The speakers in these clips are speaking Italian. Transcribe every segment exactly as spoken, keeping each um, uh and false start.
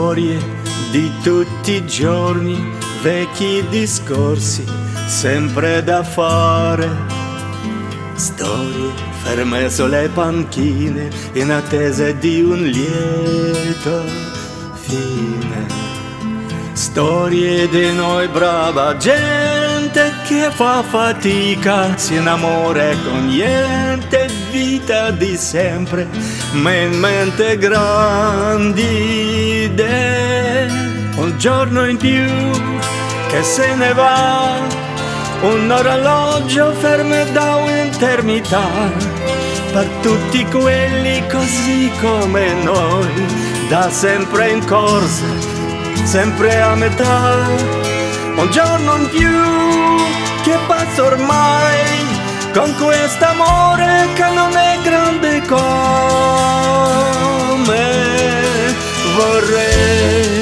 Storie di tutti i giorni, vecchi discorsi, sempre da fare. Storie ferme sulle panchine, in attesa di un lieto fine. Storie di noi brava gente che fa fatica, si innamora con niente, vita di sempre, ma in mente grandi idee. Un giorno in più che se ne va, un orologio fermo da un'eternità, per tutti quelli così come noi, da sempre in corsa, sempre a metà. Un giorno in più che passa ormai, con quest'amore che non è grande come vorrei.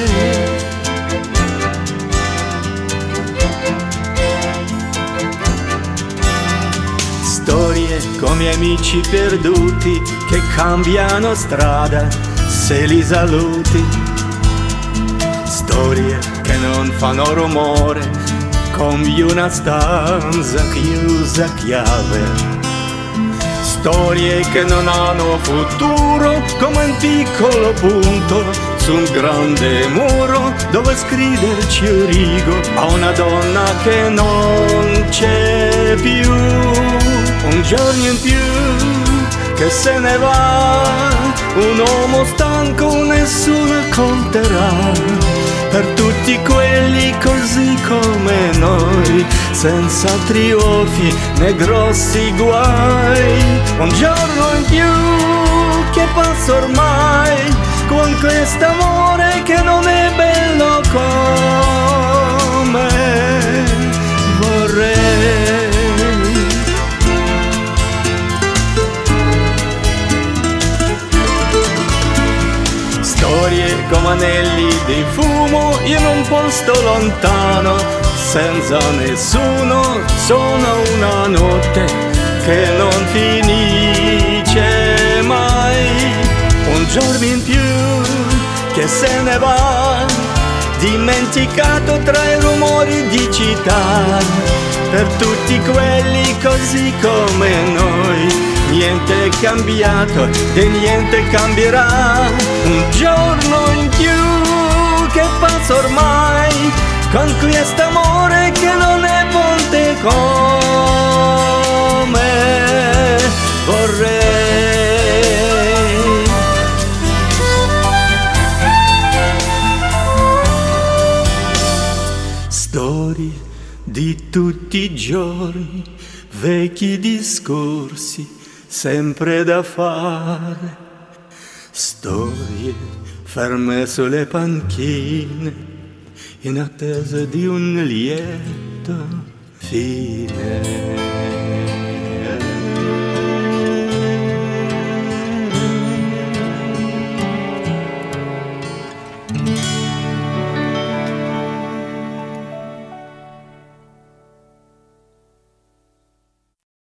Storie come amici perduti che cambiano strada se li saluti. Storie che non fanno rumore come una stanza chiusa a chiave. Storie che non hanno futuro come un piccolo punto su un grande muro dove scriverci un rigo a una donna che non c'è più. Un giorno in più che se ne va, un uomo stanco nessuno conterà, per tutti quelli così come noi, senza trionfi né grossi guai. Un giorno in più che passa ormai, con quest'amore che non è bello come vorrei. Storie come anelli di fumo in un posto lontano, senza nessuno, sono una notte che non finisce mai. Un giorno in più che se ne va, dimenticato tra i rumori di città, per tutti quelli così come noi. Niente è cambiato e niente cambierà. Un giorno in più che passa ormai, con quest'amore che non è ponte come vorrei. Storie di tutti i giorni, vecchi discorsi, sempre da fare. Storie ferme sulle panchine, in attesa di un lieto fine.